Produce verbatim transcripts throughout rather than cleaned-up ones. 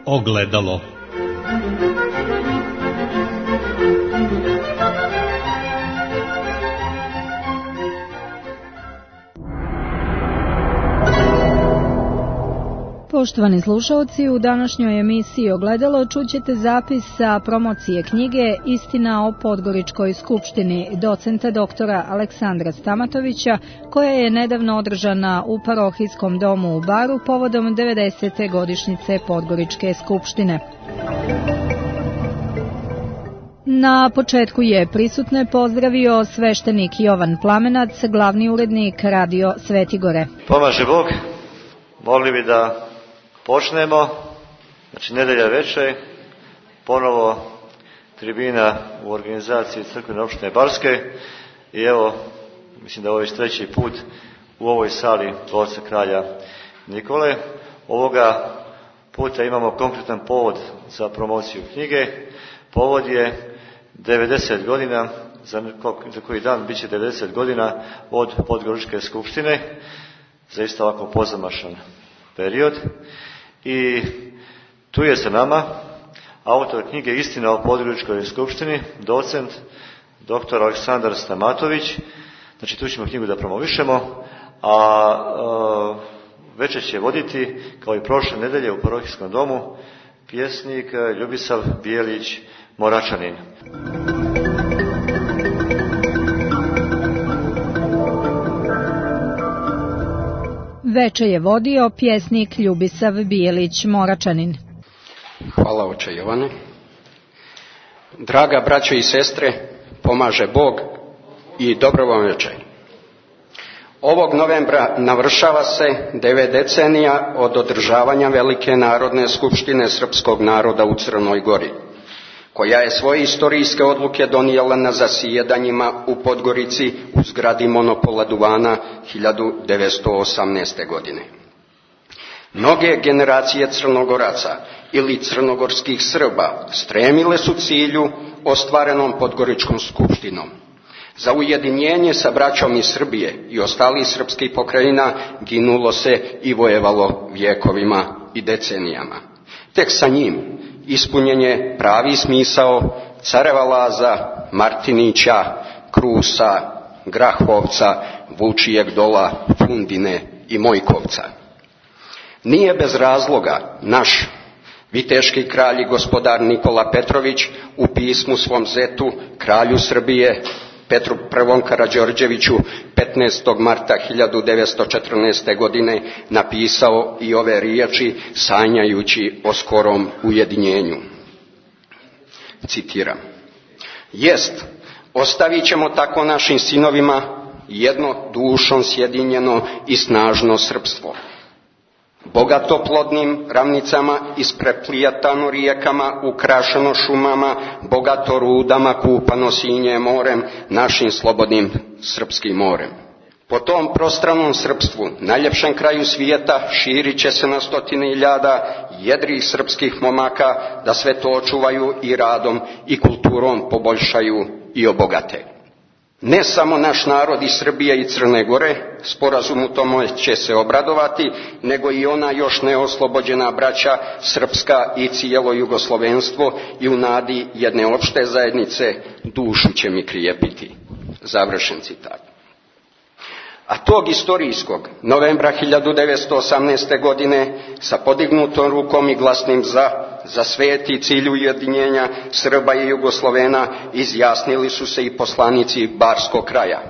Ogledalo. Poštovani slušalci, u današnjoj emisiji Ogledalo čućete zapis sa promocije knjige Istina o Podgoričkoj skupštini docenta doktora Aleksandra Stamatovića, koja je nedavno održana u parohijskom domu u Baru povodom devedesete godišnjice Podgoričke skupštine. Na početku je prisutne pozdravio sveštenik Jovan Plamenac, glavni urednik Radio Svetigore. Pomaže Bog, mogli bi da počnemo, znači nedelja večer, ponovo tribina u organizaciji crkvene opštine Barske i evo, mislim da ovo je već treći put u ovoj sali dvorca kralja Nikole. Ovoga puta imamo konkretan povod za promociju knjige. Povod je devedeset godina, za koji dan bit će devedeset godina od Podgoričke skupštine, zaista ovako pozamašan period. I tu je sa nama autor knjige Istina o Podgoričkoj skupštini, docent doktor Aleksandar Stamatović. Znači tu ćemo knjigu da promovišemo, a, a večer će voditi, kao i prošle nedelje u parohijskom domu, pjesnik Ljubisav Bijelić Moračanin. Veče je vodio pjesnik Ljubisav Bijelić Moračanin. Hvala oče Jovane. Draga braćo i sestre, pomaže Bog i dobro vam večer. Ovog novembra navršava se devet decenija od održavanja Velike narodne skupštine srpskog naroda u Crnoj Gori, koja je svoje istorijske odluke donijela na zasjedanjima u Podgorici u zgradi monopola duvana hiljadu devetsto osamnaeste. godine. Mnoge generacije Crnogoraca ili crnogorskih Srba stremile su cilju ostvarenom Podgoričkom skupštinom. Za ujedinjenje sa braćom iz Srbije i ostalih srpskih pokrajina ginulo se i vojevalo vjekovima i decenijama. Tek sa njim ispunjen je pravi smisao careva Laza, Martinića, Krusa, Grahovca, Vučijeg Dola, Fundine i Mojkovca. Nije bez razloga naš viteški kralj i gospodar Nikola Petrović u pismu svom zetu, kralju Srbije, Petru I. Karađorđeviću, petnaestog marta hiljadu devetsto četrnaeste. godine napisao i ove riječi sanjajući o skorom ujedinjenju. Citiram: Jest, ostavit ćemo tako našim sinovima jedno dušom sjedinjeno i snažno srpstvo, bogato plodnim ravnicama, ispreplijatano rijekama, ukrašeno šumama, bogato rudama, kupano sinje morem, našim slobodnim srpskim morem. Po tom prostranom srpstvu, najljepšem kraju svijeta, širit će se na stotine hiljada jedrih srpskih momaka da sve to očuvaju i radom i kulturom poboljšaju i obogate. Ne samo naš narod iz Srbije i Crne Gore sporazumu tome će se obradovati, nego i ona još neoslobođena braća srpska i cijelo jugoslovenstvo i u nadi jedne opšte zajednice dušu će mi krijepiti. Završen citat. A tog istorijskog novembra hiljadu devetsto osamnaeste. godine sa podignutom rukom i glasnim za, za sveti cilj ujedinjenja Srba i Jugoslovena izjasnili su se i poslanici Barskog kraja.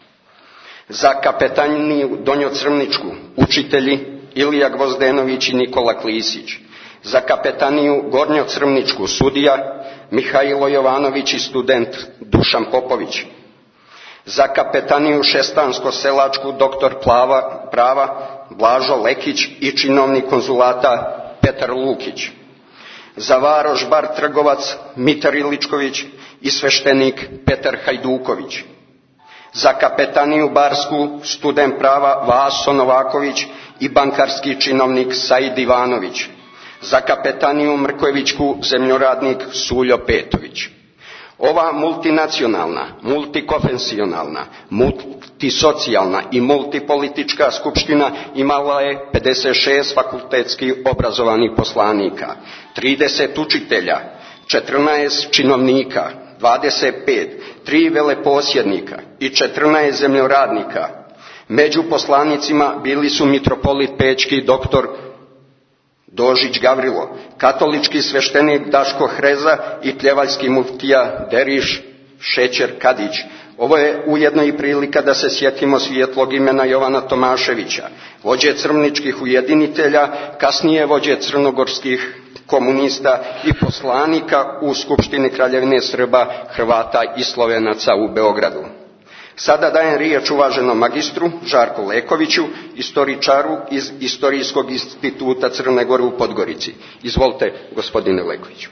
Za kapetaniju Donjocrvničku učitelji Ilija Gvozdenović i Nikola Klisić. Za kapetaniju Gornjocrvničku sudija Mihajlo Jovanović i student Dušan Popović. Za kapetaniju Šestansko-selačku doktor plava, prava Blažo Lekić i činovnik konzulata Petar Lukić. Za Varoš bar trgovac Mitar Iličković i sveštenik Petar Hajduković. Za kapetaniju Barsku student prava Vaso Novaković i bankarski činovnik Said Ivanović. Za kapetaniju Mrkojevićku zemljoradnik Suljo Petović. Ova multinacionalna, multikonfesionalna, multisocijalna i multipolitička skupština imala je pedeset šest fakultetski obrazovanih poslanika, trideset učitelja, četrnaest činovnika, dvadeset pet, tri veleposjednika i četrnaest zemljoradnika. Među poslanicima bili su mitropolit Pečki doktor Dožić Gavrilo, katolički sveštenik Daško Hreza i pljevaljski muftija Deriš Šećer Kadić. Ovo je ujedno i prilika da se sjetimo svijetlog imena Jovana Tomaševića, vođe crničkih ujedinitelja, kasnije vođe crnogorskih komunista i poslanika u Skupštini Kraljevine Srba, Hrvata i Slovenaca u Beogradu. Sada dajem riječ uvaženom magistru Žarku Lekoviću, istoričaru iz Istorijskog instituta Crne Gore u Podgorici. Izvolite, gospodine Lekoviću.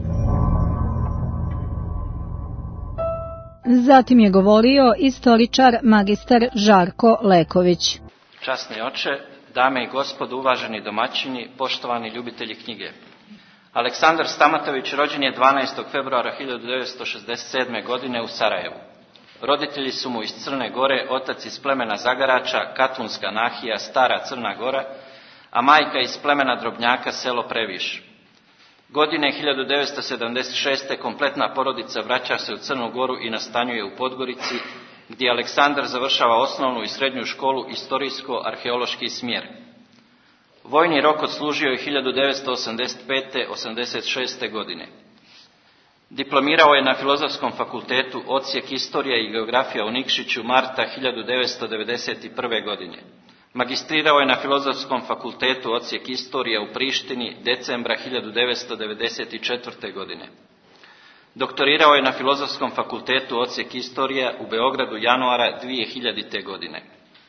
Zatim je govorio istoričar magistar Žarko Leković. Časni oče, dame i gospodo, uvaženi domaćini, poštovani ljubitelji knjige. Aleksandar Stamatović rođen je dvanaestog februara hiljadu devetsto šezdeset sedme. godine u Sarajevu. Roditelji su mu iz Crne Gore, otac iz plemena Zagarača, Katunska nahija, Stara Crna Gora, a majka iz plemena Drobnjaka, selo Previš. Godine hiljadu devetsto sedamdeset šeste. kompletna porodica vraća se u Crnu Goru i nastanjuje u Podgorici, gdje Aleksandar završava osnovnu i srednju školu istorijsko-arheološki smjer. Vojni rok odslužio je hiljadu devetsto osamdeset pete do osamdeset šeste. godine. Diplomirao je na Filozofskom fakultetu odsjek Istorija i geografija u Nikšiću marta hiljadu devetsto devedeset prve. godine. Magistrirao je na Filozofskom fakultetu odsjek Istorija u Prištini decembra hiljadu devetsto devedeset četvrte. godine. Doktorirao je na Filozofskom fakultetu odsjek Istorija u Beogradu januara dvije hiljadite. godine.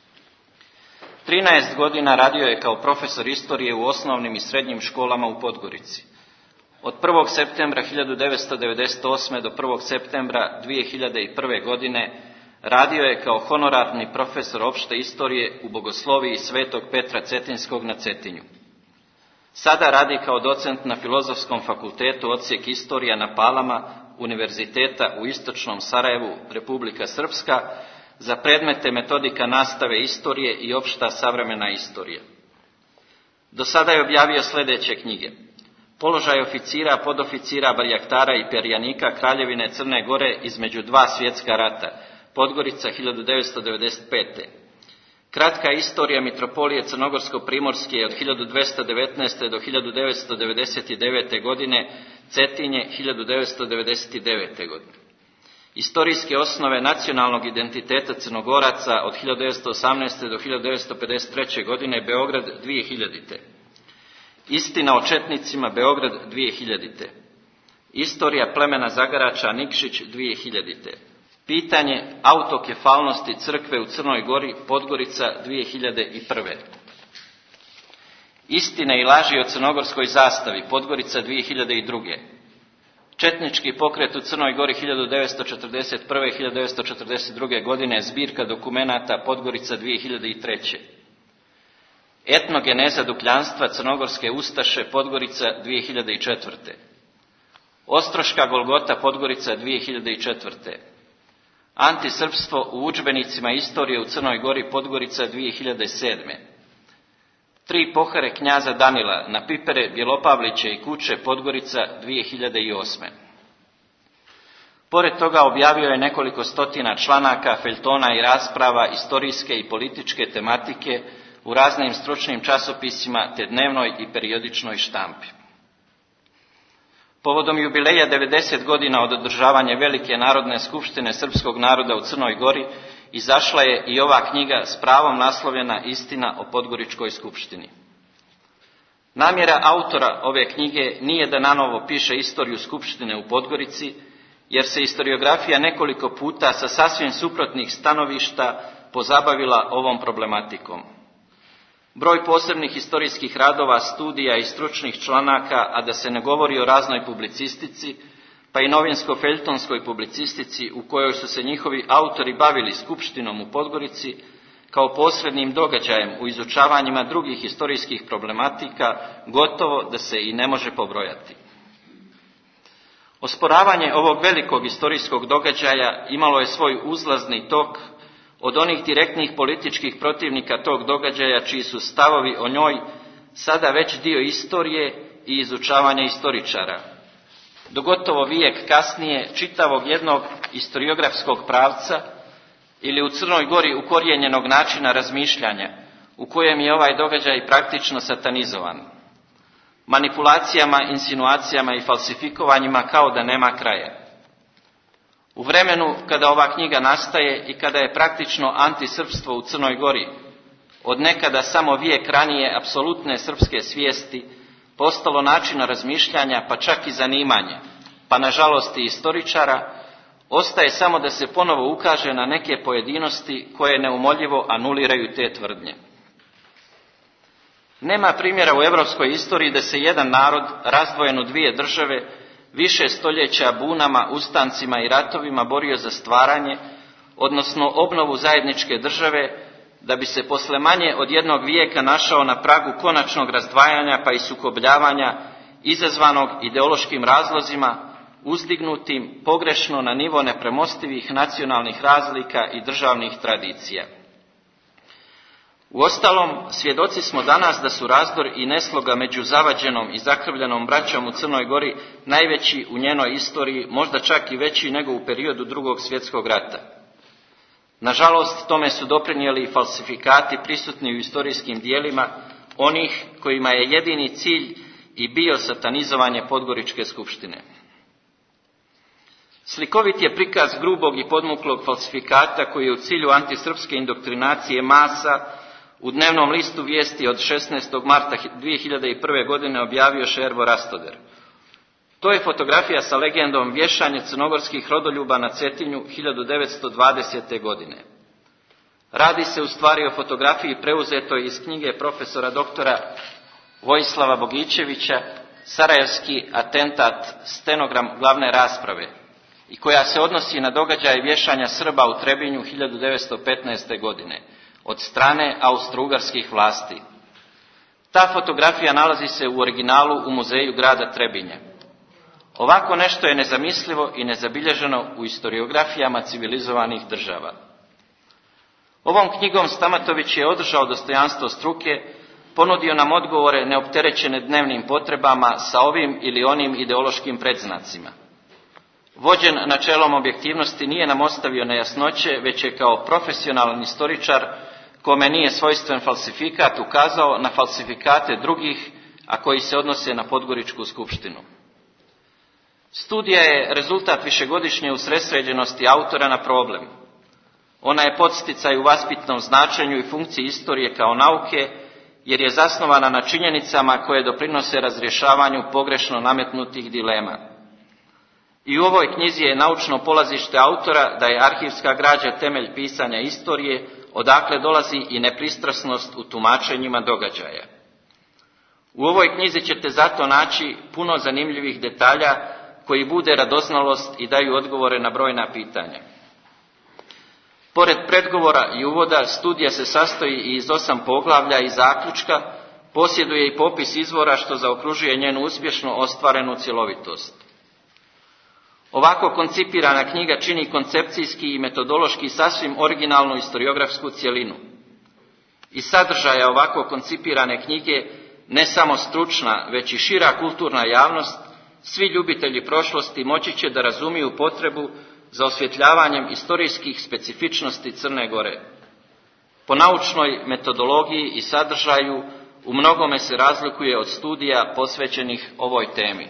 trinaest godina radio je kao profesor istorije u osnovnim i srednjim školama u Podgorici. Od prvog septembra hiljadu devetsto devedeset osme. do prvog septembra dvije hiljade prve. godine radio je kao honorarni profesor opšte istorije u Bogosloviji Svetog Petra Cetinskog na Cetinju. Sada radi kao docent na Filozofskom fakultetu odsjek Istorija na Palama Univerziteta u Istočnom Sarajevu, Republika Srpska, za predmete metodika nastave istorije i opšta savremena istorija. Do sada je objavio sljedeće knjige: Položaj oficira, podoficira, barjaktara i perjanika Kraljevine Crne Gore između dva svjetska rata, Podgorica hiljadu devetsto devedeset pete. Kratka istorija mitropolije Crnogorsko-Primorske od hiljadu dvesta devetnaeste. do hiljadu devetsto devedeset devete. godine, Cetinje hiljadu devetsto devedeset devete. godine. Istorijske osnove nacionalnog identiteta Crnogoraca od hiljadu devetsto osamnaeste. do hiljadu devetsto pedeset treće. godine, Beograd dvije hiljadite. Istina o četnicima, Beograd dvije hiljadite. Istorija plemena Zagarača, Nikšić dvije hiljadite. Pitanje autokefalnosti crkve u Crnoj Gori, Podgorica dvije hiljade prve. Istine i laži o crnogorskoj zastavi, Podgorica dvije hiljade druge. Četnički pokret u Crnoj Gori hiljadu devetsto četrdeset prve. do hiljadu devetsto četrdeset druge. godine, zbirka dokumenata, Podgorica dvije hiljade treće. Etnogeneza dukljanstva Crnogorske ustaše, Podgorica dvije hiljade četvrte. Ostroška Golgota, Podgorica dvije hiljade četvrte. Antisrpstvo u udžbenicima istorije u Crnoj Gori, Podgorica dvije hiljade sedme. Tri pohare knjaza Danila na Pipere, Bjelopavliće i Kuće, Podgorica dvije hiljade osme. Pored toga objavio je nekoliko stotina članaka, feljtona i rasprava istorijske i političke tematike u raznim stručnim časopisima te dnevnoj i periodičnoj štampi. Povodom jubileja devedeset godina od održavanja Velike narodne skupštine srpskog naroda u Crnoj Gori izašla je i ova knjiga s pravom naslovljena Istina o Podgoričkoj skupštini. Namjera autora ove knjige nije da nanovo piše istoriju skupštine u Podgorici, jer se historiografija nekoliko puta sa sasvim suprotnih stanovišta pozabavila ovom problematikom. Broj posebnih historijskih radova, studija i stručnih članaka, a da se ne govori o raznoj publicistici, pa i novinsko-feljtonskoj publicistici u kojoj su se njihovi autori bavili skupštinom u Podgorici, kao posrednim događajem u izučavanjima drugih historijskih problematika, gotovo da se i ne može pobrojati. Osporavanje ovog velikog historijskog događaja imalo je svoj uzlazni tok od onih direktnih političkih protivnika tog događaja čiji su stavovi o njoj sada već dio istorije i izučavanja istoričara. Do gotovo vijek kasnije čitavog jednog historiografskog pravca ili u Crnoj Gori ukorijenjenog načina razmišljanja u kojem je ovaj događaj praktično satanizovan. Manipulacijama, insinuacijama i falsifikovanjima kao da nema kraja. U vremenu kada ova knjiga nastaje i kada je praktično antisrpstvo u Crnoj Gori, od nekada samo vijek ranije apsolutne srpske svijesti, postalo načina razmišljanja, pa čak i zanimanje, pa nažalost i istoričara, ostaje samo da se ponovo ukaže na neke pojedinosti koje neumoljivo anuliraju te tvrdnje. Nema primjera u europskoj istoriji da se jedan narod, razdvojen u dvije države, više stoljeća bunama, ustancima i ratovima borio za stvaranje, odnosno obnovu zajedničke države, da bi se posle manje od jednog vijeka našao na pragu konačnog razdvajanja pa i sukobljavanja, izazvanog ideološkim razlozima, uzdignutim pogrešno na nivo nepremostivih nacionalnih razlika i državnih tradicija. Uostalom, svjedoci smo danas da su razdor i nesloga među zavađenom i zakrvljenom braćom u Crnoj Gori najveći u njenoj istoriji, možda čak i veći nego u periodu Drugog svjetskog rata. Nažalost, tome su doprinijeli i falsifikati prisutni u istorijskim dijelima onih kojima je jedini cilj i bio satanizovanje Podgoričke skupštine. Slikovit je prikaz grubog i podmuklog falsifikata koji je u cilju antisrpske indoktrinacije masa u dnevnom listu vijesti od šesnaestog marta dvije hiljade prve. godine objavio Šervo Rastoder. To je fotografija sa legendom vješanje crnogorskih rodoljuba na Cetinju hiljadu devetsto dvadesete. godine. Radi se u stvari o fotografiji preuzetoj iz knjige profesora doktora Vojislava Bogićevića Sarajevski atentat, stenogram glavne rasprave, i koja se odnosi na događaj vješanja Srba u Trebinju hiljadu devetsto petnaeste. godine od strane austrougarskih vlasti. Ta fotografija nalazi se u originalu u muzeju grada Trebinja. Ovako nešto je nezamislivo i nezabilježeno u historiografijama civilizovanih država. Ovom knjigom Stamatović je održao dostojanstvo struke, ponudio nam odgovore neopterećene dnevnim potrebama sa ovim ili onim ideološkim predznacima. Vođen načelom objektivnosti nije nam ostavio nejasnoće, već je kao profesionalan istoričar, kome nije svojstven falsifikat, ukazao na falsifikate drugih, a koji se odnose na Podgoričku skupštinu. Studija je rezultat višegodišnje usredsređenosti autora na problem. Ona je podsticaj u vaspitnom značenju i funkciji istorije kao nauke, jer je zasnovana na činjenicama koje doprinose razrješavanju pogrešno nametnutih dilema. I u ovoj knjizi je naučno polazište autora da je arhivska građa temelj pisanja istorije, odakle dolazi i nepristrasnost u tumačenjima događaja. U ovoj knjizi ćete zato naći puno zanimljivih detalja koji bude radoznalost i daju odgovore na brojna pitanja. Pored predgovora i uvoda, studija se sastoji i iz osam poglavlja i zaključka, posjeduje i popis izvora što zaokružuje njenu uspješno ostvarenu cjelovitost. Ovako koncipirana knjiga čini koncepcijski i metodološki sasvim originalnu historiografsku cjelinu. Iz sadržaja ovako koncipirane knjige ne samo stručna, već i šira kulturna javnost, svi ljubitelji prošlosti moći će da razumiju potrebu za osvjetljavanjem istorijskih specifičnosti Crne Gore. Po naučnoj metodologiji i sadržaju u mnogome se razlikuje od studija posvećenih ovoj temi.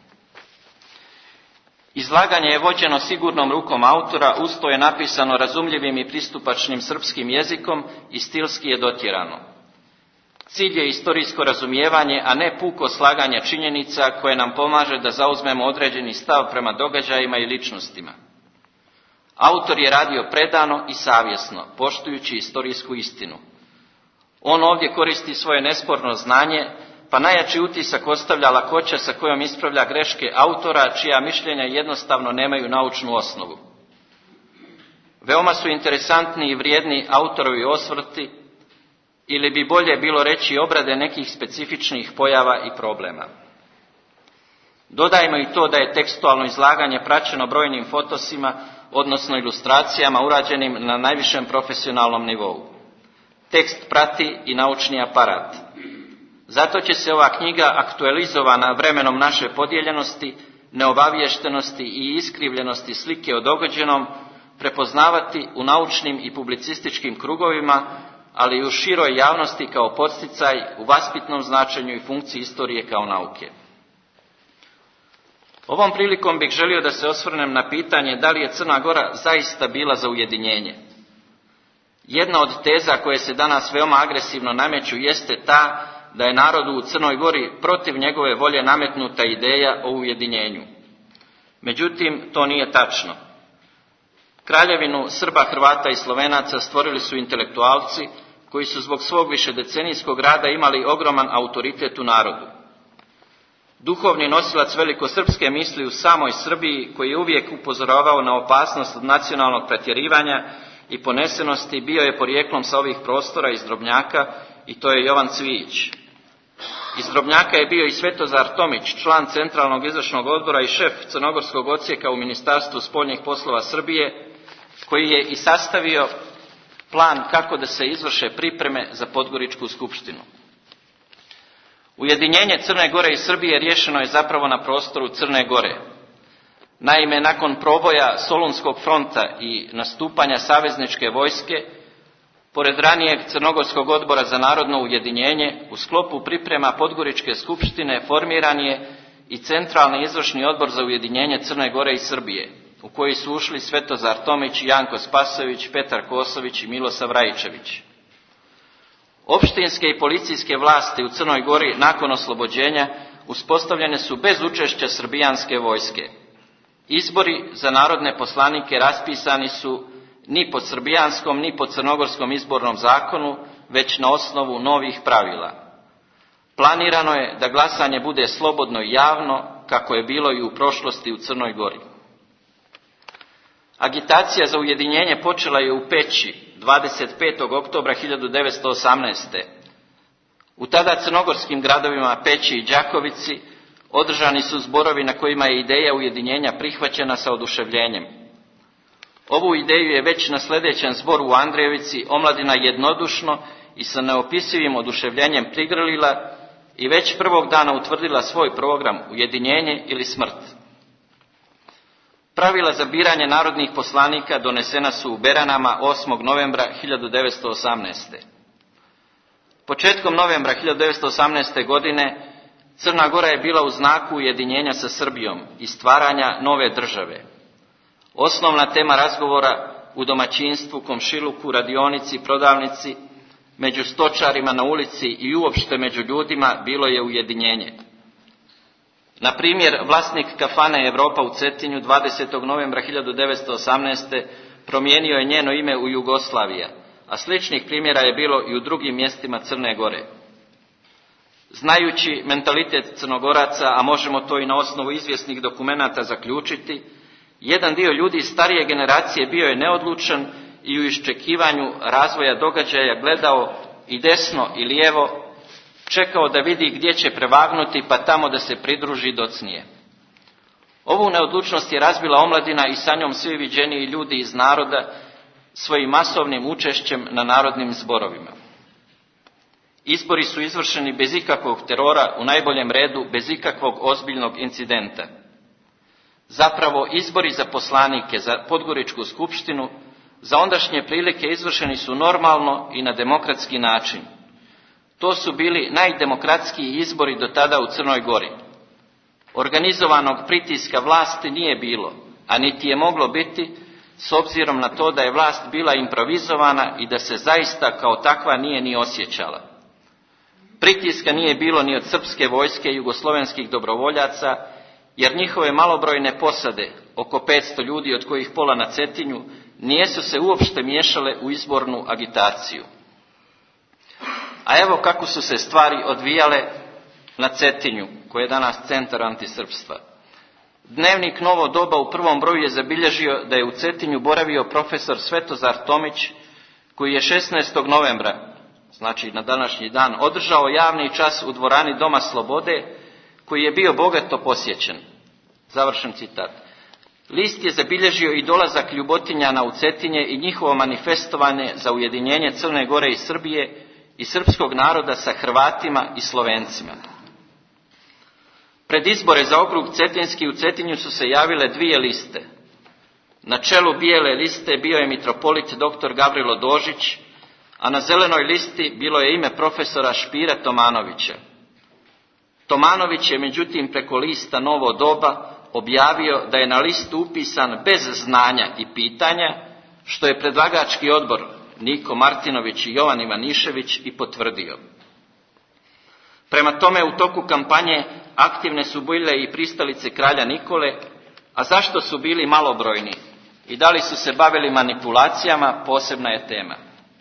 Izlaganje je vođeno sigurnom rukom autora, usto je napisano razumljivim i pristupačnim srpskim jezikom i stilski je dotjerano. Cilj je istorijsko razumijevanje, a ne puko slaganje činjenica koje nam pomaže da zauzmemo određeni stav prema događajima i ličnostima. Autor je radio predano i savjesno, poštujući istorijsku istinu. On ovdje koristi svoje nesporno znanje, pa najjači utisak ostavlja lakoća sa kojom ispravlja greške autora, čija mišljenja jednostavno nemaju naučnu osnovu. Veoma su interesantni i vrijedni autorovi osvrti, ili bi bolje bilo reći obrade nekih specifičnih pojava i problema. Dodajmo i to da je tekstualno izlaganje praćeno brojnim fotosima, odnosno ilustracijama urađenim na najvišem profesionalnom nivou. Tekst prati i naučni aparat. Zato će se ova knjiga, aktualizovana vremenom naše podijeljenosti, neobaviještenosti i iskrivljenosti slike o događenom, prepoznavati u naučnim i publicističkim krugovima, ali i u široj javnosti kao podsticaj u vaspitnom značenju i funkciji istorije kao nauke. Ovom prilikom bih želio da se osvrnem na pitanje da li je Crna Gora zaista bila za ujedinjenje. Jedna od teza koje se danas veoma agresivno nameću jeste ta da je narodu u Crnoj Gori protiv njegove volje nametnuta ideja o ujedinjenju. Međutim, to nije tačno. Kraljevinu Srba, Hrvata i Slovenaca stvorili su intelektualci koji su zbog svog višedecenijskog rada imali ogroman autoritet u narodu. Duhovni nosilac velikosrpske misli u samoj Srbiji, koji je uvijek upozoravao na opasnost od nacionalnog pretjerivanja i ponesenosti, bio je porijeklom sa ovih prostora iz Drobnjaka, i to je Jovan Cvijić. Iz Drobnjaka je bio i Svetozar Tomić, član Centralnog izvršnog odbora i šef crnogorskog odsjeka u Ministarstvu spoljnih poslova Srbije, koji je i sastavio plan kako da se izvrše pripreme za Podgoričku skupštinu. Ujedinjenje Crne Gore i Srbije riješeno je zapravo na prostoru Crne Gore. Naime, nakon proboja Solunskog fronta i nastupanja savezničke vojske, pored ranijeg Crnogorskog odbora za narodno ujedinjenje, u sklopu priprema Podgoričke skupštine formiran je i Centralni izvršni odbor za ujedinjenje Crne Gore i Srbije, u koji su ušli Svetozar Tomić, Janko Spasojević, Petar Kosović i Milosav Rajičević. Opštinske i policijske vlasti u Crnoj Gori nakon oslobođenja uspostavljene su bez učešća srbijanske vojske. Izbori za narodne poslanike raspisani su ni po srbijanskom ni po crnogorskom izbornom zakonu, već na osnovu novih pravila. Planirano je da glasanje bude slobodno i javno, kako je bilo i u prošlosti u Crnoj Gori. Agitacija za ujedinjenje počela je u Peći dvadeset petog oktobra hiljadu devetsto osamnaeste. U tada crnogorskim gradovima Peći i Đakovici održani su zborovi na kojima je ideja ujedinjenja prihvaćena sa oduševljenjem. Ovu ideju je već na sljedećem zboru u Andrejevici omladina jednodušno i sa neopisivim oduševljenjem prigrlila i već prvog dana utvrdila svoj program ujedinjenje ili smrt. Pravila za biranje narodnih poslanika donesena su u Beranama osmog novembra hiljadu devetsto osamnaeste. Početkom novembra hiljadu devetsto osamnaeste. godine Crna Gora je bila u znaku ujedinjenja sa Srbijom i stvaranja nove države. Osnovna tema razgovora u domaćinstvu, komšiluku, radionici, prodavnici, među stočarima na ulici i uopšte među ljudima bilo je ujedinjenje. Na primjer, vlasnik kafane Evropa u Cetinju dvadesetog novembra hiljadu devetsto osamnaeste. promijenio je njeno ime u Jugoslavija, a sličnih primjera je bilo i u drugim mjestima Crne Gore. Znajući mentalitet Crnogoraca, a možemo to i na osnovu izvjesnih dokumenata zaključiti, jedan dio ljudi starije generacije bio je neodlučan i u iščekivanju razvoja događaja gledao i desno i lijevo, čekao da vidi gdje će prevagnuti pa tamo da se pridruži docnije. Ovu neodlučnost je razbila omladina i sa njom svi viđeniji ljudi iz naroda svojim masovnim učešćem na narodnim zborovima. Izbori su izvršeni bez ikakvog terora, u najboljem redu bez ikakvog ozbiljnog incidenta. Zapravo, izbori za poslanike za Podgoričku skupštinu za ondašnje prilike izvršeni su normalno i na demokratski način. To su bili najdemokratskiji izbori do tada u Crnoj Gori. Organizovanog pritiska vlasti nije bilo, a niti je moglo biti, s obzirom na to da je vlast bila improvizovana i da se zaista kao takva nije ni osjećala. Pritiska nije bilo ni od srpske vojske i jugoslovenskih dobrovoljaca, jer njihove malobrojne posade, oko petsto ljudi od kojih pola na Cetinju, nijesu se uopšte miješale u izbornu agitaciju. A evo kako su se stvari odvijale na Cetinju, koji je danas centar antisrpstva. Dnevnik Novo doba u prvom broju je zabilježio da je u Cetinju boravio profesor Svetozar Tomić, koji je šesnaestog novembra, znači na današnji dan, održao javni čas u dvorani Doma Slobode, koji je bio bogato posjećen. Završen citat. List je zabilježio i dolazak Ljubotinjana u Cetinje i njihovo manifestovanje za ujedinjenje Crne Gore i Srbije i srpskog naroda sa Hrvatima i Slovencima. Pred izbore za okrug Cetinski u Cetinju su se javile dvije liste. Na čelu bijele liste bio je mitropolit doktor Gavrilo Dožić, a na zelenoj listi bilo je ime profesora Špira Tomanovića. Tomanović je međutim preko lista Novo doba objavio da je na listu upisan bez znanja i pitanja, što je predlagački odbor Niko Martinović i Jovan Ivanišević i potvrdio. Prema tome, u toku kampanje aktivne su bile i pristalice kralja Nikole, a zašto su bili malobrojni i da li su se bavili manipulacijama, posebna je tema.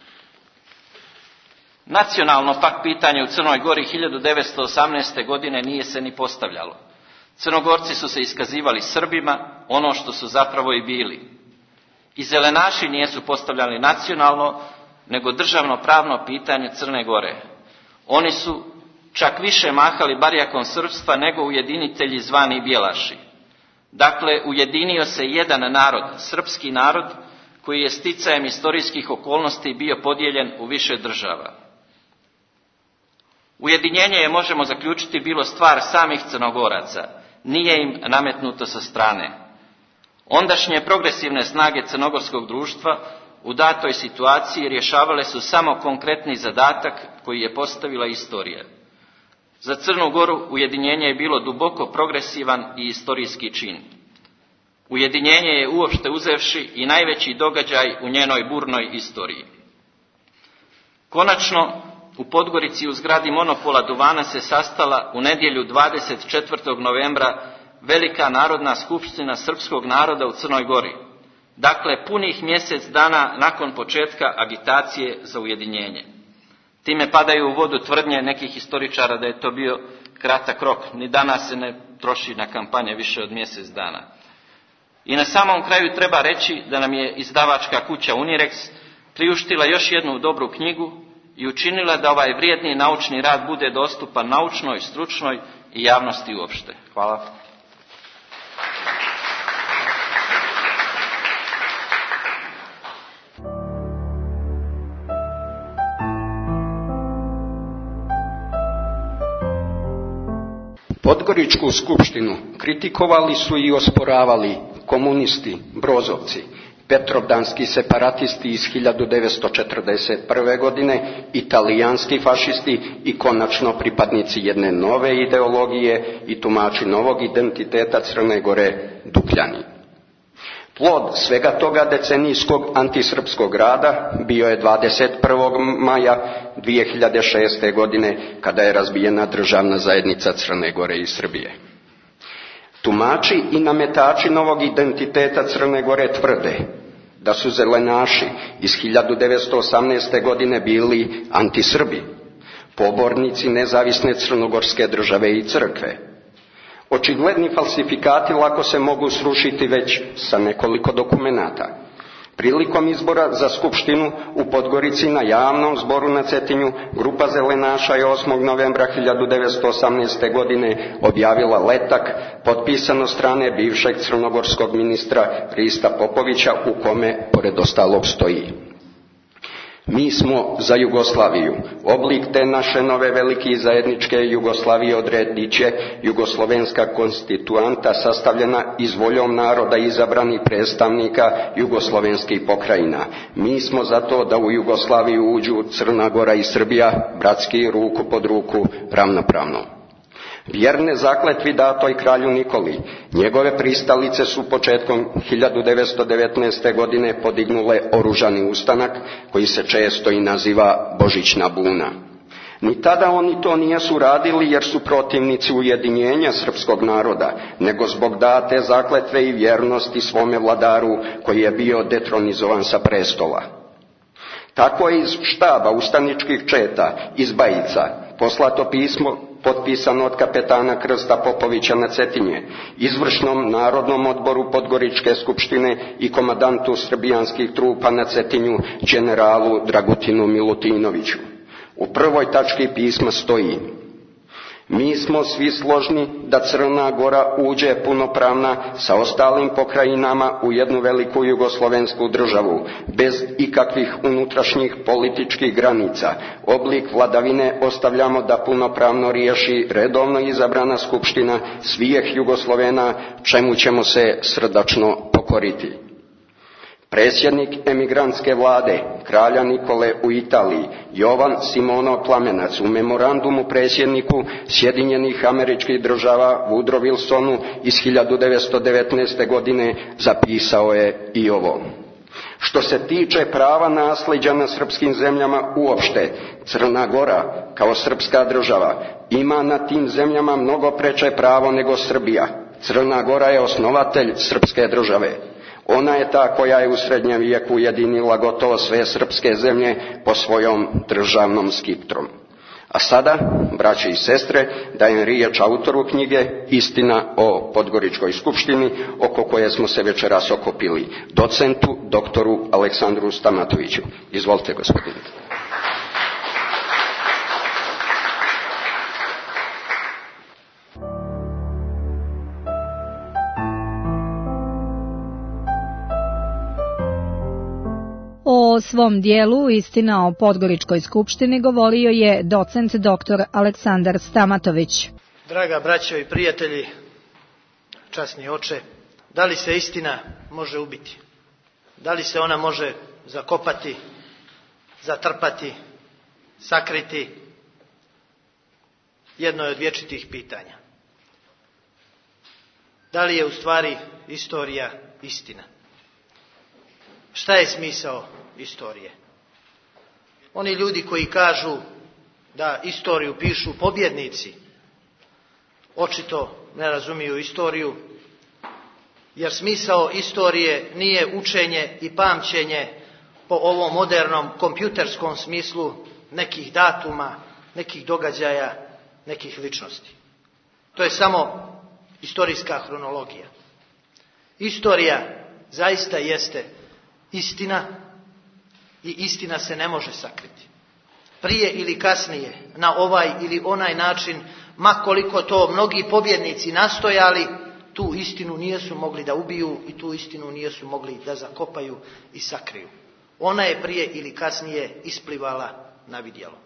Nacionalno pak pitanje u Crnoj Gori hiljadu devetsto osamnaeste. godine nije se ni postavljalo. Crnogorci su se iskazivali Srbima, ono što su zapravo i bili. I zelenaši nisu postavljali nacionalno, nego državno pravno pitanje Crne Gore. Oni su čak više mahali barjakom srpstva nego ujedinitelji zvani Bjelaši. Dakle, ujedinio se jedan narod, srpski narod, koji je sticajem istorijskih okolnosti bio podijeljen u više država. Ujedinjenje je, možemo zaključiti, bilo stvar samih Crnogoraca, nije im nametnuto sa strane. Ondašnje progresivne snage crnogorskog društva u datoj situaciji rješavale su samo konkretni zadatak koji je postavila istorija. Za Crnu Goru ujedinjenje je bilo duboko progresivan i istorijski čin. Ujedinjenje je uopšte uzevši i najveći događaj u njenoj burnoj istoriji. Konačno, u Podgorici u zgradi Monopola duvana se sastala u nedjelju dvadeset četvrtog novembra Velika narodna skupština srpskog naroda u Crnoj Gori. Dakle, punih mjesec dana nakon početka agitacije za ujedinjenje. Time padaju u vodu tvrdnje nekih historičara da je to bio kratak rok. Ni danas se ne troši na kampanje više od mjesec dana. I na samom kraju treba reći da nam je izdavačka kuća Unirex priuštila još jednu dobru knjigu i učinila da ovaj vrijedni naučni rad bude dostupan naučnoj, stručnoj i javnosti uopšte. Hvala. Podgoričku skupštinu kritikovali su i osporavali komunisti, brozovci, petrovdanski separatisti iz hiljadu devetsto četrdeset prve. godine, italijanski fašisti i konačno pripadnici jedne nove ideologije i tumači novog identiteta Crne Gore, Dukljani. Plod svega toga decenijskog antisrpskog rada bio je dvadeset prvog maja dvije hiljade šeste. godine, kada je razbijena državna zajednica Crne Gore i Srbije. Tumači i nametači novog identiteta Crne Gore tvrde da su zelenaši iz hiljadu devetsto osamnaeste. godine bili antisrbi, pobornici nezavisne crnogorske države i crkve. Očigledni falsifikati lako se mogu srušiti već sa nekoliko dokumenata. Prilikom izbora za skupštinu u Podgorici na javnom zboru na Cetinju, grupa zelenaša je osmog novembra hiljadu devetsto osamnaeste. godine objavila letak potpisan od strane bivšeg crnogorskog ministra Rista Popovića, u kome pored ostalog stoji: Mi smo za Jugoslaviju. Oblik te naše nove velike i zajedničke Jugoslavije odredit će jugoslovenska konstituanta sastavljena iz voljom naroda izabranih predstavnika jugoslovenskih pokrajina. Mi smo za to da u Jugoslaviju uđu Crna Gora i Srbija, bratski, ruku pod ruku, ravnopravno. Vjerne zakletvi datoj kralju Nikoli, njegove pristalice su početkom hiljadu devetsto devetnaeste. godine podignule oružani ustanak koji se često i naziva Božićna buna. Ni tada oni to nisu radili jer su protivnici ujedinjenja srpskog naroda, nego zbog date zakletve i vjernosti svome vladaru koji je bio detronizovan sa prestola. Tako je iz štaba ustaničkih četa, iz Bajica, poslato pismo potpisano od kapetana Krsta Popovića na Cetinje, izvršnom narodnom odboru Podgoričke skupštine i komandantu srbijanskih trupa na Cetinju, generalu Dragutinu Milutinoviću. U prvoj tački pisma stoji: Mi smo svi složni da Crna Gora uđe punopravna sa ostalim pokrajinama u jednu veliku jugoslovensku državu, bez ikakvih unutrašnjih političkih granica. Oblik vladavine ostavljamo da punopravno riješi redovno izabrana skupština svih Jugoslovena, čemu ćemo se srdačno pokoriti. Predsjednik emigrantske vlade, kralja Nikole u Italiji, Jovan Simono Plamenac, u memorandumu predsjedniku Sjedinjenih Američkih Država Woodrow Wilsonu iz hiljadu devetsto devetnaeste. godine zapisao je i ovo. Što se tiče prava nasljeđa na srpskim zemljama uopšte, Crna Gora kao srpska država ima na tim zemljama mnogo preče pravo nego Srbija. Crna Gora je osnovatelj srpske države. Ona je ta koja je u srednjem vijeku ujedinila gotovo sve srpske zemlje po svojom državnom skiptrom. A sada, braće i sestre, dajem riječ autoru knjige Istina o Podgoričkoj skupštini, oko koje smo se večeras okupili, docentu, doktoru Aleksandru Stamatoviću. Izvolite, gospodine. O svom dijelu Istina o Podgoričkoj skupštini govorio je docent doktor Aleksandar Stamatović. Draga braćo i prijatelji, časni oče, da li se istina može ubiti? Da li se ona može zakopati, zatrpati, sakriti? Jedno je od vječitih pitanja. Da li je u stvari istorija istina? Šta je smisao istorije? Oni ljudi koji kažu da istoriju pišu pobjednici, očito ne razumiju istoriju, jer smisao istorije nije učenje i pamćenje po ovom modernom kompjuterskom smislu nekih datuma, nekih događaja, nekih ličnosti. To je samo istorijska hronologija. Istorija zaista jeste istina i istina se ne može sakriti. Prije ili kasnije, na ovaj ili onaj način, ma koliko to mnogi pobjednici nastojali, tu istinu nijesu mogli da ubiju i tu istinu nijesu mogli da zakopaju i sakriju. Ona je prije ili kasnije isplivala na vidjelo.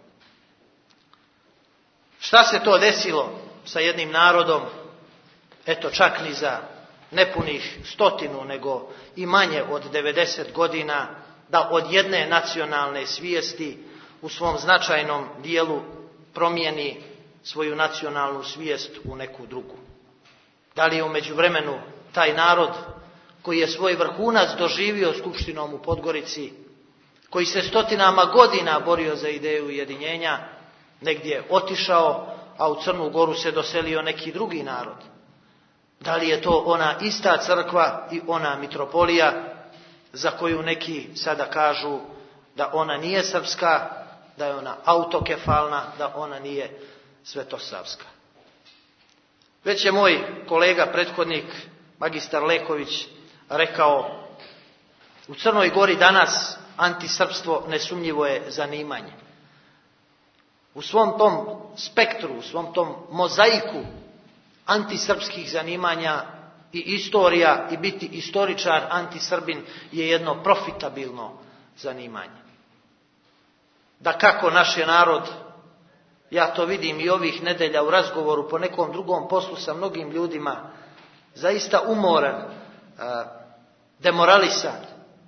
Šta se to desilo sa jednim narodom, eto čak ni za nepunih stotinu, nego i manje od devedeset godina, da od jedne nacionalne svijesti u svom značajnom dijelu promijeni svoju nacionalnu svijest u neku drugu? Da li je u međuvremenu taj narod koji je svoj vrhunac doživio skupštinom u Podgorici, koji se stotinama godina borio za ideju ujedinjenja, negdje otišao, a u Crnu Goru se doselio neki drugi narod? Da li je to ona ista crkva i ona mitropolija za koju neki sada kažu da ona nije srpska, da je ona autokefalna, da ona nije svetosavska? Već je moj kolega prethodnik, magistar Leković, rekao, u Crnoj Gori danas antisrpstvo nesumnjivo je zanimanje. U svom tom spektru, u svom tom mozaiku antisrpskih zanimanja i istorija i biti istoričar antisrbin je jedno profitabilno zanimanje. Da kako naš je narod, ja to vidim i ovih nedelja u razgovoru po nekom drugom poslu sa mnogim ljudima, zaista umoran, demoralisan,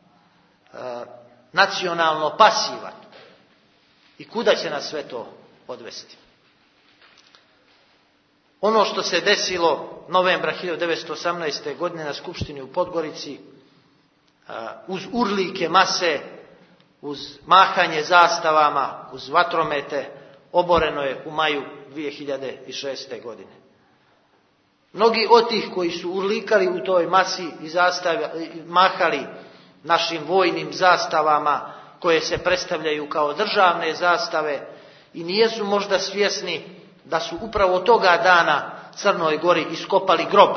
nacionalno pasivan. I kuda će nas sve to odvesti? Ono što se desilo novembra hiljadu devetsto osamnaeste. godine na skupštini u Podgorici, uz urlike mase, uz mahanje zastavama, uz vatromete, oboreno je u maju dvije hiljade šeste. godine. Mnogi od tih koji su urlikali u toj masi i zastavi, mahali našim vojnim zastavama koje se predstavljaju kao državne zastave i nijesu možda svjesni da su upravo toga dana Crnoj Gori iskopali grob.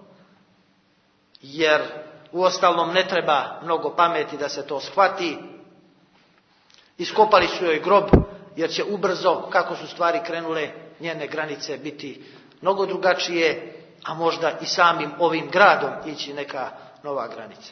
Jer uostalom ne treba mnogo pameti da se to shvati. Iskopali su joj grob jer će ubrzo, kako su stvari krenule, njene granice biti mnogo drugačije, a možda i samim ovim gradom ići neka nova granica.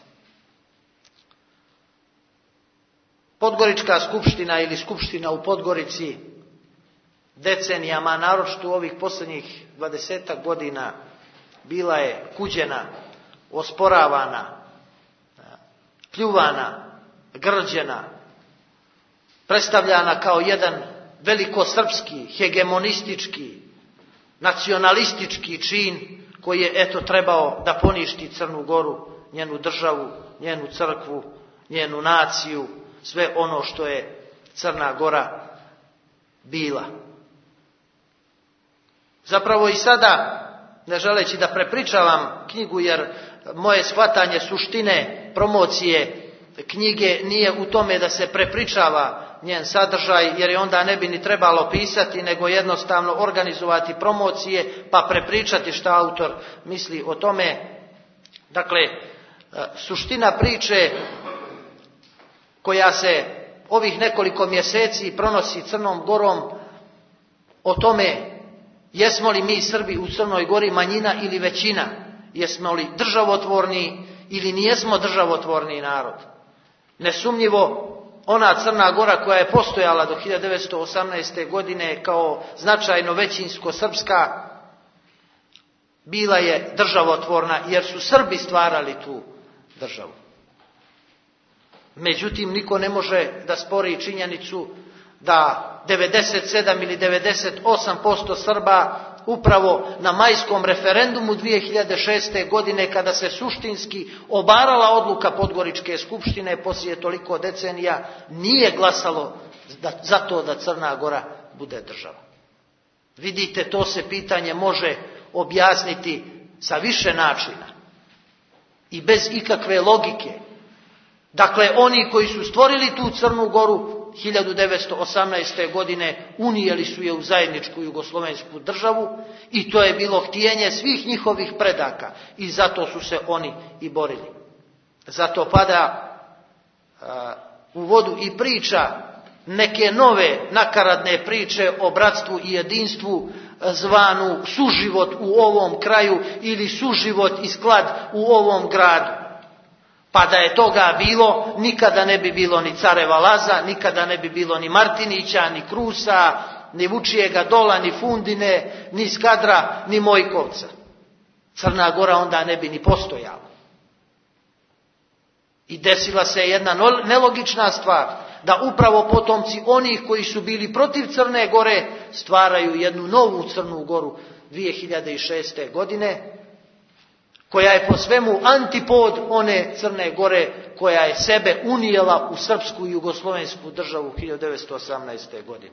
Podgorička skupština ili skupština u Podgorici decenijama, naročito u ovih posljednjih dvadesetak godina, bila je kuđena, osporavana, pljuvana, grđena, predstavljana kao jedan velikosrpski, hegemonistički, nacionalistički čin koji je eto trebao da poništi Crnu Goru, njenu državu, njenu crkvu, njenu naciju, sve ono što je Crna Gora bila. Zapravo i sada, ne želeći da prepričavam knjigu, jer moje shvatanje suštine promocije knjige nije u tome da se prepričava njen sadržaj, jer je onda ne bi ni trebalo pisati, nego jednostavno organizovati promocije pa prepričati šta autor misli o tome. Dakle, suština priče koja se ovih nekoliko mjeseci pronosi Crnom Gorom o tome jesmo li mi Srbi u Crnoj Gori manjina ili većina, jesmo li državotvorni ili nijesmo državotvorni narod. Nesumnjivo ona Crna Gora koja je postojala do hiljadu devetsto osamnaeste. godine kao značajno većinsko srpska, bila je državotvorna jer su Srbi stvarali tu državu. Međutim, niko ne može da spori činjenicu da devedeset sedam ili devedeset osam posto Srba upravo na majskom referendumu dvije hiljade šeste. godine, kada se suštinski obarala odluka Podgoričke skupštine poslije toliko decenija, nije glasalo za to da Crna Gora bude država. Vidite, to se pitanje može objasniti sa više načina i bez ikakve logike. Dakle, oni koji su stvorili tu Crnu Goru hiljadu devetsto osamnaeste. godine unijeli su je u zajedničku jugoslovensku državu i to je bilo htjenje svih njihovih predaka i zato su se oni i borili. Zato pada a, u vodu i priča neke nove nakaradne priče o bratstvu i jedinstvu zvanu suživot u ovom kraju ili suživot i sklad u ovom gradu. Pa da je toga bilo, nikada ne bi bilo ni Careva Laza, nikada ne bi bilo ni Martinića, ni Krusa, ni Vučijega Dola, ni Fundine, ni Skadra, ni Mojkovca. Crna Gora onda ne bi ni postojala. I desila se jedna nelogična stvar, da upravo potomci onih koji su bili protiv Crne Gore stvaraju jednu novu Crnu Goru dvije hiljade šeste. godine, koja je po svemu antipod one Crne Gore koja je sebe unijela u srpsku i jugoslovensku državu hiljadu devetsto osamnaeste. godine.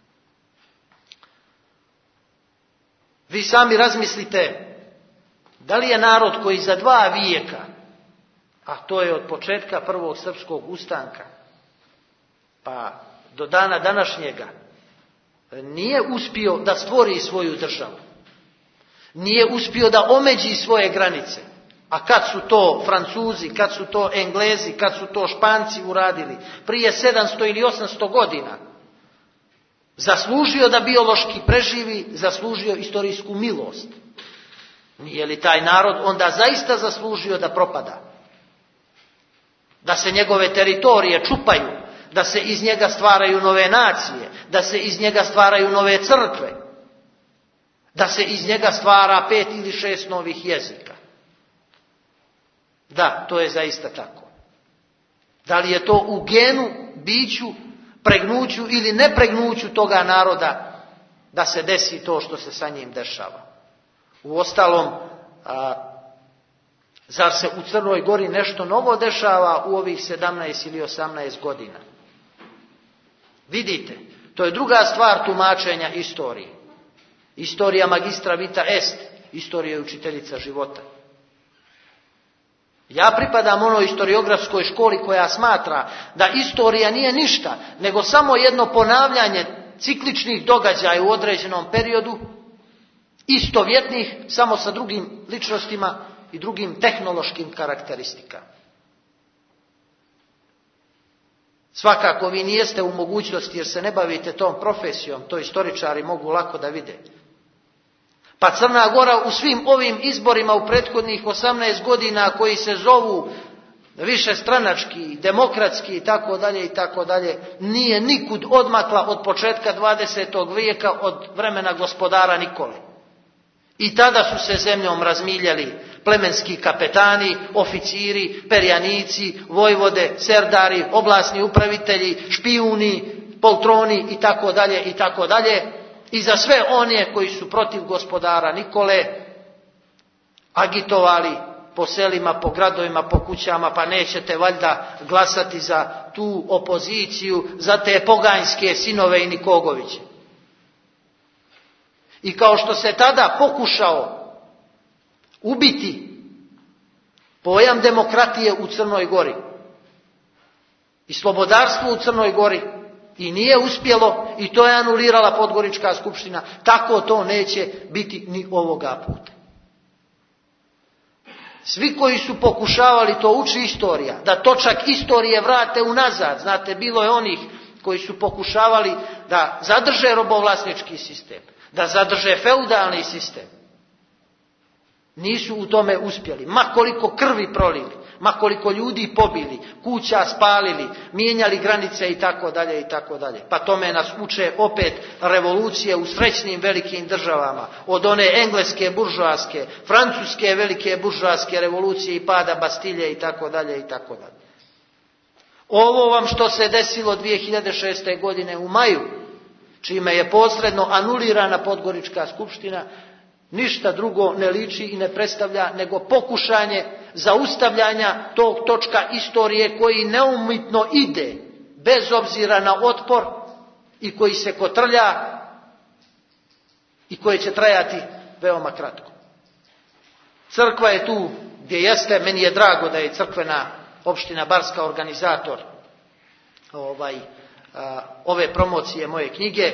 Vi sami razmislite, da li je narod koji za dva vijeka, a to je od početka prvog srpskog ustanka, pa do dana današnjega, nije uspio da stvori svoju državu, nije uspio da omeđi svoje granice, a kad su to Francuzi, kad su to Englezi, kad su to Španci uradili prije sedamsto ili osamsto godina, zaslužio da biološki preživi, zaslužio istorijsku milost. Nije li taj narod onda zaista zaslužio da propada? Da se njegove teritorije čupaju, da se iz njega stvaraju nove nacije, da se iz njega stvaraju nove crkve, da se iz njega stvara pet ili šest novih jezika. Da, to je zaista tako. Da li je to u genu, biću, pregnuću ili nepregnuću toga naroda da se desi to što se sa njim dešava? Uostalom, a, zar se u Crnoj Gori nešto novo dešava u ovih sedamnaest ili osamnaest godina? Vidite, to je druga stvar tumačenja istorije. Istorija magistra vita est, istorija je učiteljica života. Ja pripadam onoj historiografskoj školi koja smatra da istorija nije ništa, nego samo jedno ponavljanje cikličnih događaja u određenom periodu, istovjetnih, samo sa drugim ličnostima i drugim tehnološkim karakteristikama. Svakako vi nijeste u mogućnosti jer se ne bavite tom profesijom, to istoričari mogu lako da vide. Pa Crna Gora u svim ovim izborima u prethodnih osamnaest godina koji se zovu višestranački, demokratski i tako dalje i tako dalje, nije nikud odmakla od početka dvadesetog vijeka od vremena gospodara Nikole. I tada su se zemljom razmiljali plemenski kapetani, oficiri, perjanici, vojvode, serdari, oblasni upravitelji, špijuni, poltroni i tako dalje i tako dalje. I za sve one koji su protiv gospodara Nikole agitovali po selima, po gradovima, po kućama, pa nećete valjda glasati za tu opoziciju, za te poganjske sinove i Nikogoviće. I kao što se tada pokušao ubiti pojam demokratije u Crnoj Gori i slobodarstvo u Crnoj Gori i nije uspjelo i to je anulirala Podgorička skupština, tako to neće biti ni ovoga puta. Svi koji su pokušavali, to uči istorija, da točak istorije vrate unazad. Znate, bilo je onih koji su pokušavali da zadrže robovlasnički sistem, da zadrže feudalni sistem. Nisu u tome uspjeli. Ma koliko krvi prolili, ma koliko ljudi pobili, kuća spalili, mijenjali granice i tako dalje i tako dalje. Pa tome nas uče opet revolucije u srećnim velikim državama, od one engleske buržoaske, francuske velike buržoaske revolucije i pada Bastilje i tako dalje i tako dalje. Ovo vam što se desilo dvije hiljade šeste. godine u maju, čime je posredno anulirana Podgorička skupština, ništa drugo ne liči i ne predstavlja nego pokušanje zaustavljanja tog točka istorije koji neumitno ide, bez obzira na otpor i koji se kotrlja i koji će trajati veoma kratko. Crkva je tu gdje jeste, meni je drago da je crkvena opština Barska organizator ovaj, a, ove promocije moje knjige.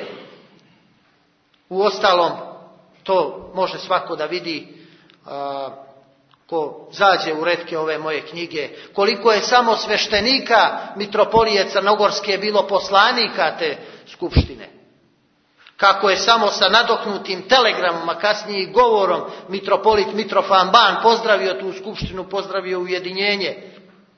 Uostalom, to može svako da vidi a, ko zađe u retke ove moje knjige, koliko je samo sveštenika mitropolije Crnogorske bilo poslanika te skupštine. Kako je samo sa nadoknutim telegramom, a kasnije i govorom mitropolit Mitrofan Ban pozdravio tu skupštinu, pozdravio ujedinjenje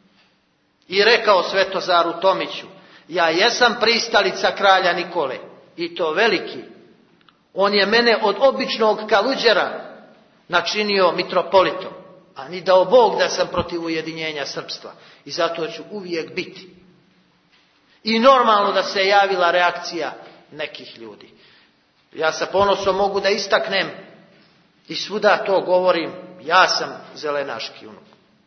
i rekao Svetozaru Tomiću: ja jesam pristalica kralja Nikole i to veliki. On je mene od običnog kaluđera načinio mitropolitom, a ni dao Bog da sam protiv ujedinjenja srpstva. I zato ću uvijek biti. I normalno da se javila reakcija nekih ljudi. Ja sa ponosom mogu da istaknem i svuda to govorim, ja sam zelenaški unuk.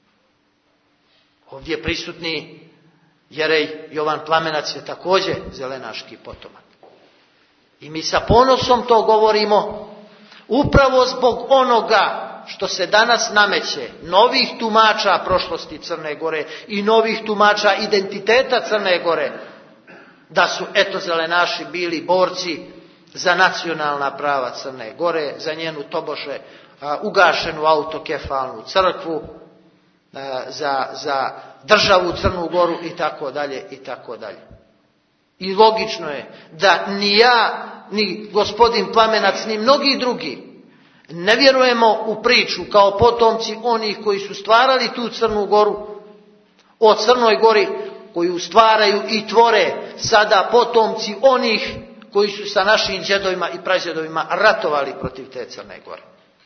Ovdje prisutni Jerej Jovan Plamenac je također zelenaški potomak. I mi sa ponosom to govorimo upravo zbog onoga što se danas nameće, novih tumača prošlosti Crne Gore i novih tumača identiteta Crne Gore, da su eto zelenaši bili borci za nacionalna prava Crne Gore, za njenu tobože a, ugašenu autokefalnu crkvu, a, za, za državu Crnu Goru i tako dalje i tako dalje. I logično je da ni ja, ni gospodin Plamenac, ni mnogi drugi ne vjerujemo u priču kao potomci onih koji su stvarali tu Crnu Goru, o Crnoj Gori koju stvaraju i tvore sada potomci onih koji su sa našim džedovima i prađedovima ratovali protiv te Crne Gore.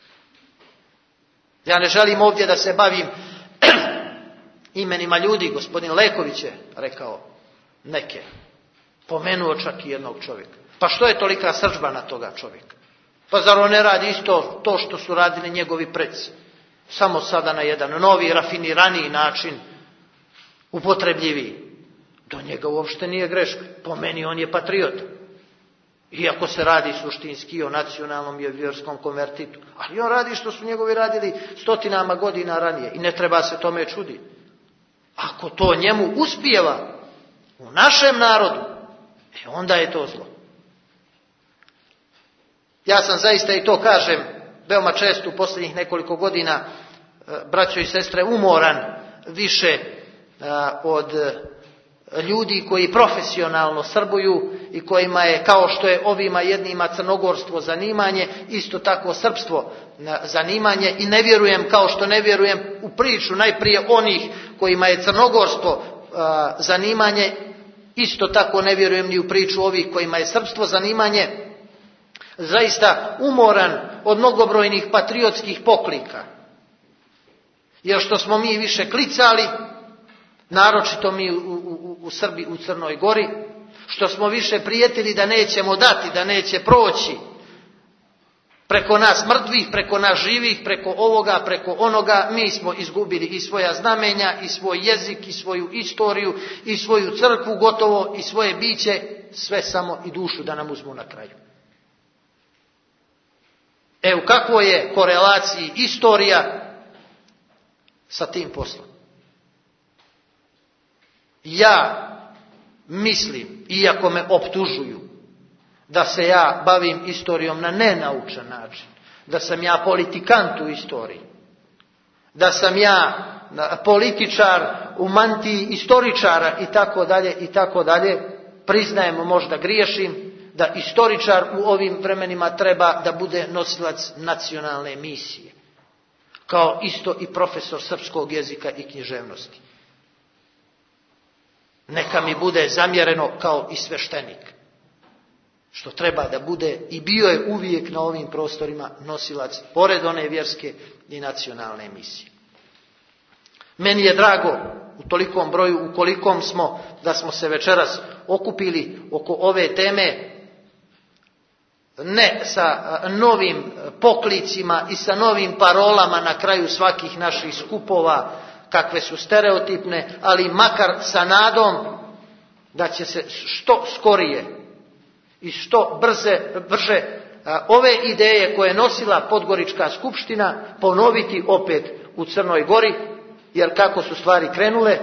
Ja ne želim ovdje da se bavim imenima ljudi, gospodin Leković je rekao neke, pomenuo čak i jednog čovjeka. Pa što je tolika srdžba na toga čovjeka? Pa zar on ne radi isto to što su radili njegovi preci? Samo sada na jedan novi, rafiniraniji način, upotrebljiviji. Do njega uopšte nije greška. Po meni on je patriot. Iako se radi suštinski o nacionalnom i o vjerskom konvertitu. Ali on radi što su njegovi radili stotinama godina ranije. I ne treba se tome čuditi. Ako to njemu uspijeva u našem narodu, e onda je to zlo. Ja sam zaista, i to kažem veoma često u posljednjih nekoliko godina, braćo i sestre, umoran više od ljudi koji profesionalno srbuju i kojima je, kao što je ovima jednima crnogorstvo zanimanje, isto tako srpstvo zanimanje, i ne vjerujem, kao što ne vjerujem u priču najprije onih kojima je crnogorstvo a, zanimanje, isto tako ne vjerujem ni u priču ovih kojima je srpstvo zanimanje. Zaista umoran od mnogobrojnih patriotskih poklika, jer što smo mi više klicali, naročito mi u, u, u Srbiji, u Crnoj Gori, što smo više prijetili da nećemo dati, da neće proći preko nas mrtvih, preko nas živih, preko ovoga, preko onoga, mi smo izgubili i svoja znamenja, i svoj jezik, i svoju istoriju, i svoju crkvu, gotovo i svoje biće, sve samo i dušu da nam uzmu na kraju. E u kakvoj je korelaciji istorija sa tim poslom? Ja mislim, iako me optužuju da se ja bavim istorijom na nenaučan način, da sam ja politikant u istoriji, da sam ja političar u mantiji istoričara i tako dalje i tako dalje, priznajemo, možda griješim, da istoričar u ovim vremenima treba da bude nosilac nacionalne misije, kao isto i profesor srpskog jezika i književnosti. Neka mi bude zamjereno kao i sveštenik, što treba da bude i bio je uvijek na ovim prostorima nosilac, pored one vjerske i nacionalne misije. Meni je drago u tolikom broju, u kolikom smo, da smo se večeras okupili oko ove teme, ne sa novim poklicima i sa novim parolama na kraju svakih naših skupova, kakve su stereotipne, ali makar sa nadom da će se što skorije i što brze, brže ove ideje koje je nosila Podgorička skupština ponoviti opet u Crnoj Gori, jer kako su stvari krenule,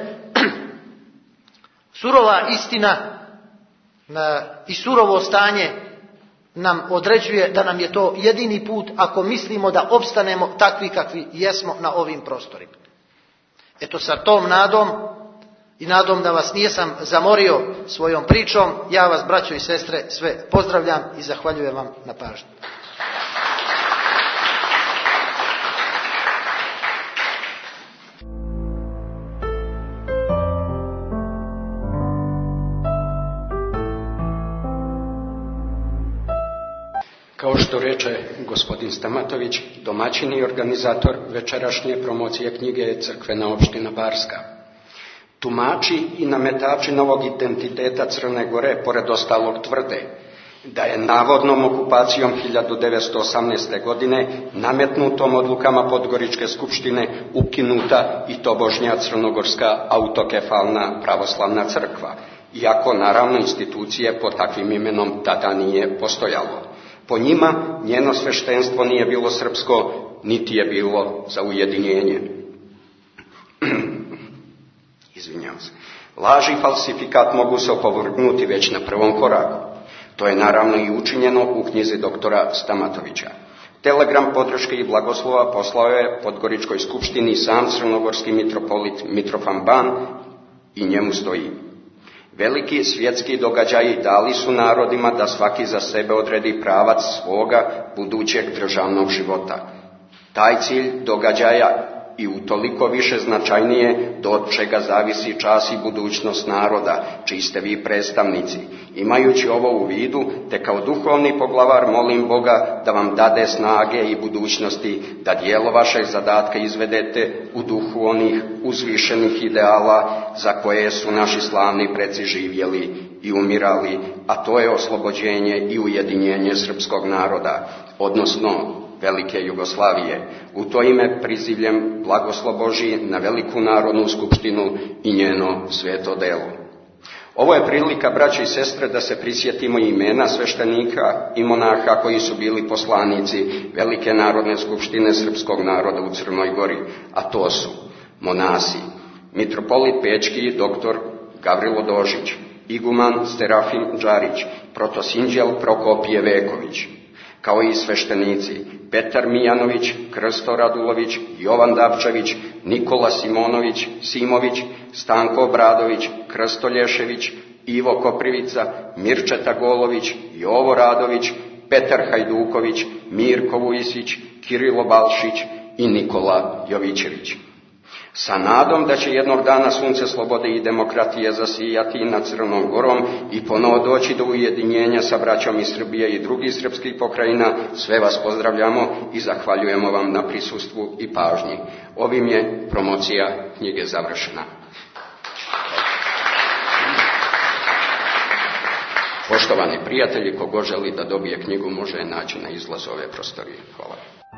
surova istina i surovo stanje nam određuje da nam je to jedini put ako mislimo da opstanemo takvi kakvi jesmo na ovim prostorima. Eto, sa tom nadom i nadom da vas nijesam zamorio svojom pričom, ja vas, braćo i sestre, sve pozdravljam i zahvaljujem vam na pažnji. Kao što reče gospodin Stamatović, domaćin i organizator večerašnje promocije knjige je Crkvena opština Barska. Tumači i nametači novog identiteta Crne Gore, pored ostalog, tvrde da je navodnom okupacijom hiljadu devetsto osamnaeste. godine nametnutom odlukama Podgoričke skupštine ukinuta i tobožnja crnogorska autokefalna pravoslavna crkva, iako naravno institucije pod takvim imenom tada nije postojalo. Po njima njeno sveštenstvo nije bilo srpsko, niti je bilo za ujedinjenje. Izvinjavam se. Laž i falsifikat mogu se opovrgnuti već na prvom koraku. To je naravno i učinjeno u knjizi doktora Stamatovića. Telegram podrške i blagoslova poslao je Podgoričkoj skupštini sam crnogorski mitropolit Mitrofan Ban i njemu stoji: veliki svjetski događaji dali su narodima da svaki za sebe odredi pravac svoga budućeg državnog života. Taj cilj događaja i utoliko više značajnije do od čega zavisi čas i budućnost naroda, čiji ste vi predstavnici. Imajući ovo u vidu, te kao duhovni poglavar molim Boga da vam dade snage i budućnosti da dijelo vašeg zadatka izvedete u duhu onih uzvišenih ideala za koje su naši slavni preci živjeli i umirali, a to je oslobođenje i ujedinjenje srpskog naroda, odnosno velike Jugoslavije. U to ime prizivljem blagoslov Božji na veliku narodnu skupštinu i njeno sveto delo. Ovo je prilika, braće i sestre, da se prisjetimo imena sveštenika i monaha koji su bili poslanici velike narodne skupštine srpskog naroda u Crnoj Gori, a to su monasi: mitropolit Pečki doktor Gavrilo Dožić, iguman Serafim Đarić, protosinđel Prokopije Veković, kao i sveštenici Petar Mijanović, Krsto Radulović, Jovan Davčević, Nikola Simonović, Simović, Stanko Obradović, Krsto Lješević, Ivo Koprivica, Mirčeta Golović, Jovo Radović, Petar Hajduković, Mirko Vujisić, Kirilo Balšić i Nikola Jovićević. Sa nadom da će jednog dana sunce slobode i demokratije zasijati nad Crnom Gorom i ponovo doći do ujedinjenja sa braćom iz Srbije i drugih srpskih pokrajina, sve vas pozdravljamo i zahvaljujemo vam na prisustvu i pažnji. Ovim je promocija knjige završena. Poštovani prijatelji, kogo želi da dobije knjigu može je naći na izlazu ove prostorije. Hvala.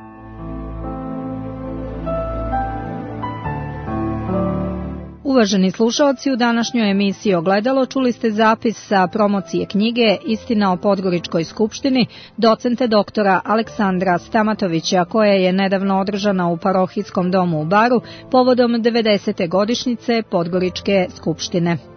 Uvaženi slušaoci, u današnjoj emisiji Ogledalo čuli ste zapis sa promocije knjige Istina o Podgoričkoj skupštini docente doktora Aleksandra Stamatovića, koja je nedavno održana u parohijskom domu u Baru povodom devedesete godišnjice Podgoričke skupštine.